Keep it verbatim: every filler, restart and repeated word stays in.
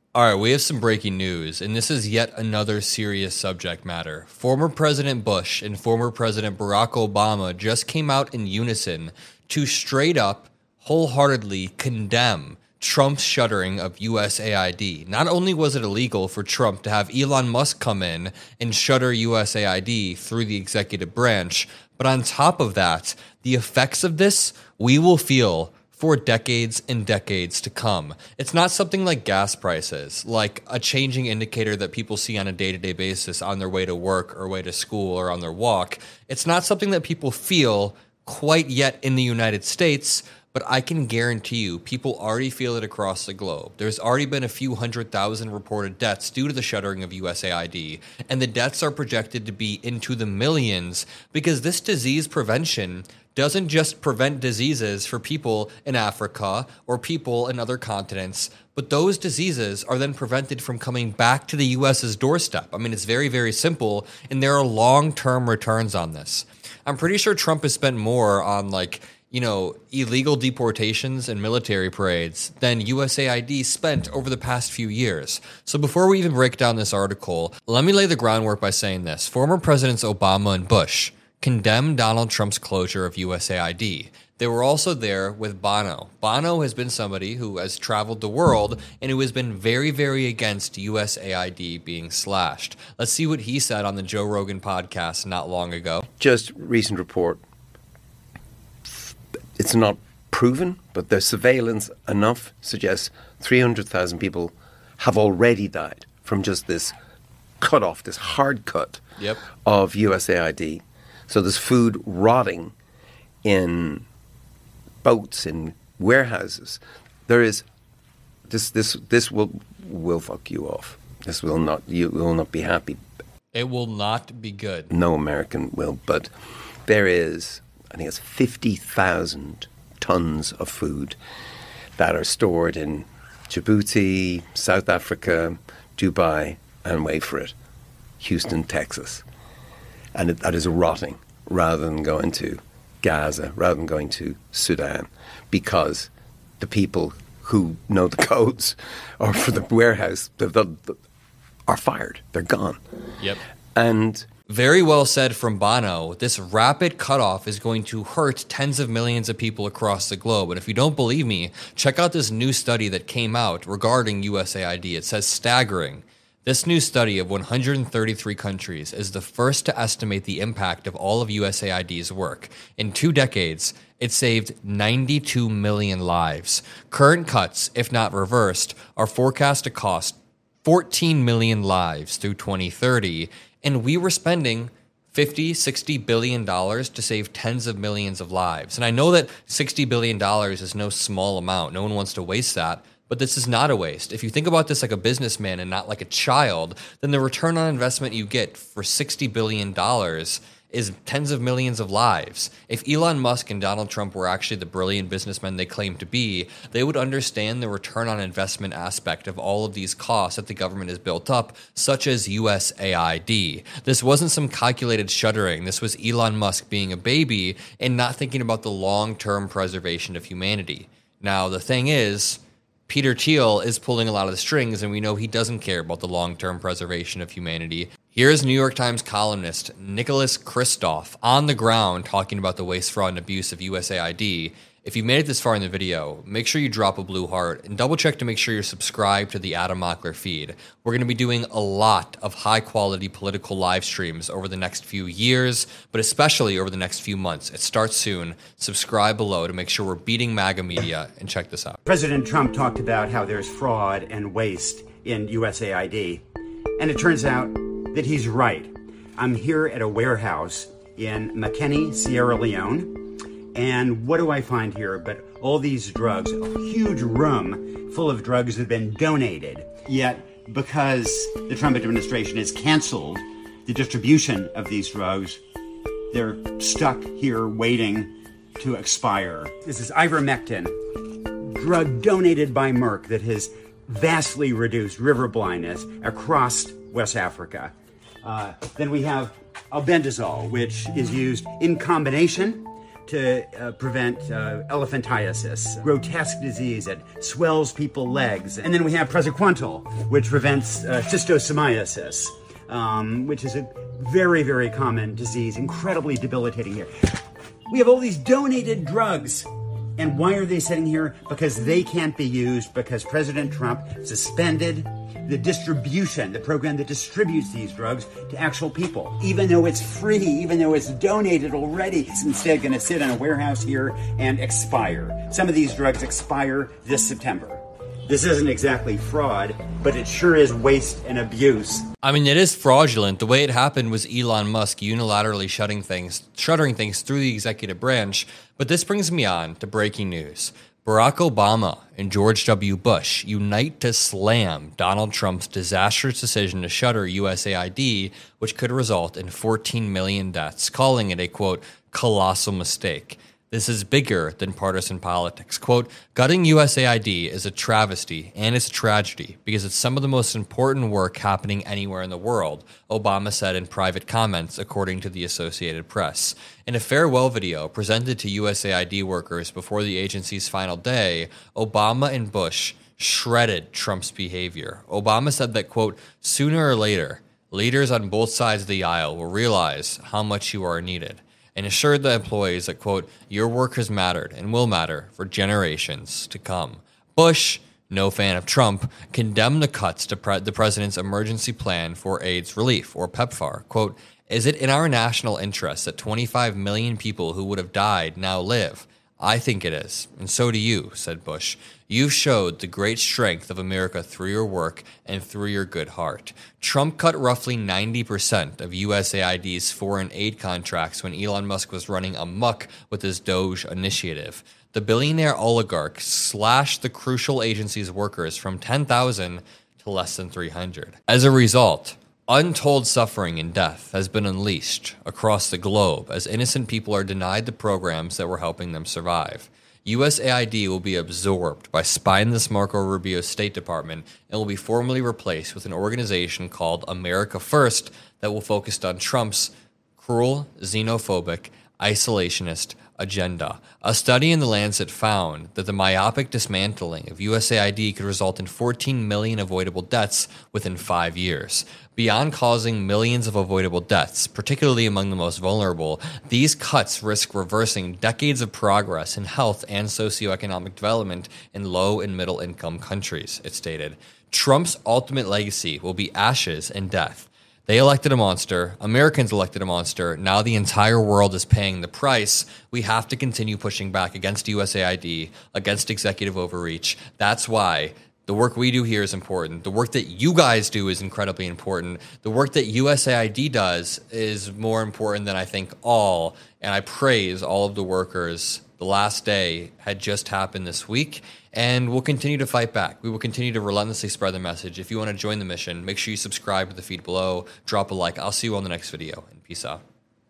All right, we have some breaking news, and this is yet another serious subject matter. Former President Bush and former President Barack Obama just came out in unison to straight up, wholeheartedly condemn Trump's shuttering of U S A I D. Not only was it illegal for Trump to have Elon Musk come in and shutter U S A I D through the executive branch, but on top of that, the effects of this we will feel for decades and decades to come. It's not something like gas prices, like a changing indicator that people see on a day-to-day basis on their way to work or way to school or on their walk. It's not something that people feel quite yet in the United States, but I can guarantee you people already feel it across the globe. There's already been a few hundred thousand reported deaths due to the shuttering of U S A I D, and the deaths are projected to be into the millions because this disease prevention doesn't just prevent diseases for people in Africa or people in other continents, but those diseases are then prevented from coming back to the U S's doorstep. I mean, it's very, very simple, and there are long-term returns on this. I'm pretty sure Trump has spent more on, like, you know, illegal deportations and military parades than U S A I D spent over the past few years. So before we even break down this article, let me lay the groundwork by saying this. Former Presidents Obama and Bush condemned Donald Trump's closure of U S A I D. They were also there with Bono. Bono has been somebody who has traveled the world and who has been very, very against U S A I D being slashed. Let's see what he said on the Joe Rogan podcast not long ago. Just recent report. It's not proven, but the surveillance enough suggests three hundred thousand people have already died from just this cut off, this hard cut yep. of U S A I D. So there's food rotting in boats, in warehouses. There is this. This. This will will fuck you off. This will not. You will not be happy. It will not be good. No American will. But there is, I think it's fifty thousand tons of food that are stored in Djibouti, South Africa, Dubai, and wait for it, Houston, Texas. And it, that is rotting rather than going to Gaza, rather than going to Sudan, because the people who know the codes or for the warehouse the, the, the, are fired. They're gone. Yep. And very well said from Bono. This rapid cutoff is going to hurt tens of millions of people across the globe. And if you don't believe me, check out this new study that came out regarding U S A I D. It says staggering. This new study of one hundred thirty-three countries is the first to estimate the impact of all of U S A I D's work. In two decades, it saved ninety-two million lives. Current cuts, if not reversed, are forecast to cost fourteen million lives through twenty thirty, and we were spending fifty, sixty billion dollars to save tens of millions of lives. And I know that sixty billion dollars is no small amount. No one wants to waste that. But this is not a waste. If you think about this like a businessman and not like a child, then the return on investment you get for sixty billion dollars is tens of millions of lives. If Elon Musk and Donald Trump were actually the brilliant businessmen they claim to be, they would understand the return on investment aspect of all of these costs that the government has built up, such as U S A I D. This wasn't some calculated shuttering. This was Elon Musk being a baby and not thinking about the long-term preservation of humanity. Now, the thing is, Peter Thiel is pulling a lot of the strings, and we know he doesn't care about the long-term preservation of humanity. Here's New York Times columnist Nicholas Kristof on the ground talking about the waste, fraud, and abuse of U S A I D. If you made it this far in the video, make sure you drop a blue heart and double check to make sure you're subscribed to the Adam Mockler feed. We're going to be doing a lot of high-quality political live streams over the next few years, but especially over the next few months. It starts soon. Subscribe below to make sure we're beating MAGA media, and check this out. President Trump talked about how there's fraud and waste in U S A I D, and it turns out that he's right. I'm here at a warehouse in Makeni, Sierra Leone, and what do I find here but all these drugs, a huge room full of drugs that have been donated. Yet, because the Trump administration has canceled the distribution of these drugs, they're stuck here waiting to expire. This is ivermectin, drug donated by Merck that has vastly reduced river blindness across West Africa. Uh, then we have albendazole, which is used in combination to uh, prevent uh, elephantiasis, grotesque disease that swells people's legs. And then we have praziquantel, which prevents uh, schistosomiasis, um, which is a very, very common disease, incredibly debilitating here. We have all these donated drugs. And why are they sitting here? Because they can't be used because President Trump suspended the distribution, the program that distributes these drugs to actual people. Even though it's free, even though it's donated already, it's instead going to sit in a warehouse here and expire. Some of these drugs expire this September. This isn't exactly fraud, but it sure is waste and abuse. I mean, it is fraudulent. The way it happened was Elon Musk unilaterally shutting things, shuttering things through the executive branch. But this brings me on to breaking news. Barack Obama and George W. Bush unite to slam Donald Trump's disastrous decision to shutter U S A I D, which could result in fourteen million deaths, calling it a, quote, colossal mistake. This is bigger than partisan politics. Quote, gutting U S A I D is a travesty and it's a tragedy because it's some of the most important work happening anywhere in the world, Obama said in private comments, according to the Associated Press. In a farewell video presented to U S A I D workers before the agency's final day, Obama and Bush shredded Trump's behavior. Obama said that, quote, sooner or later, leaders on both sides of the aisle will realize how much you are needed, and assured the employees that, quote, your work has mattered and will matter for generations to come. Bush, no fan of Trump, condemned the cuts to pre- the president's emergency plan for AIDS relief, or PEPFAR. Quote, is it in our national interest that twenty-five million people who would have died now live? I think it is, and so do you, said Bush. You've showed the great strength of America through your work and through your good heart. Trump cut roughly ninety percent of U S A I D's foreign aid contracts when Elon Musk was running amok with his Doge initiative. The billionaire oligarch slashed the crucial agency's workers from ten thousand to less than three hundred. As a result, untold suffering and death has been unleashed across the globe as innocent people are denied the programs that were helping them survive. U S A I D will be absorbed by spineless Marco Rubio's State Department and will be formally replaced with an organization called America First that will focus on Trump's cruel, xenophobic, isolationist agenda. A study in The Lancet found that the myopic dismantling of U S A I D could result in fourteen million avoidable deaths within five years. Beyond causing millions of avoidable deaths, particularly among the most vulnerable, these cuts risk reversing decades of progress in health and socioeconomic development in low and middle income countries, it stated. Trump's ultimate legacy will be ashes and death. They elected a monster. Americans elected a monster. Now the entire world is paying the price. We have to continue pushing back against U S A I D, against executive overreach. That's why the work we do here is important. The work that you guys do is incredibly important. The work that U S A I D does is more important than I think all. And I praise all of the workers. The last day had just happened this week, and we'll continue to fight back. We will continue to relentlessly spread the message. If you want to join the mission, make sure you subscribe to the feed below, drop a like. I'll see you on the next video, and peace out.